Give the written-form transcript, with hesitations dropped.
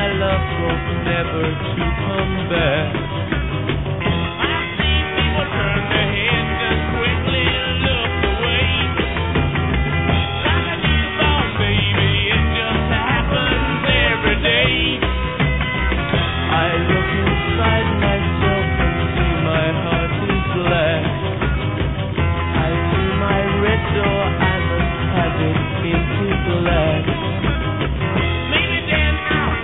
my love hope never to come back. I've seen people turn their heads and quickly look away. Like a newborn baby, it just happens every day. I look inside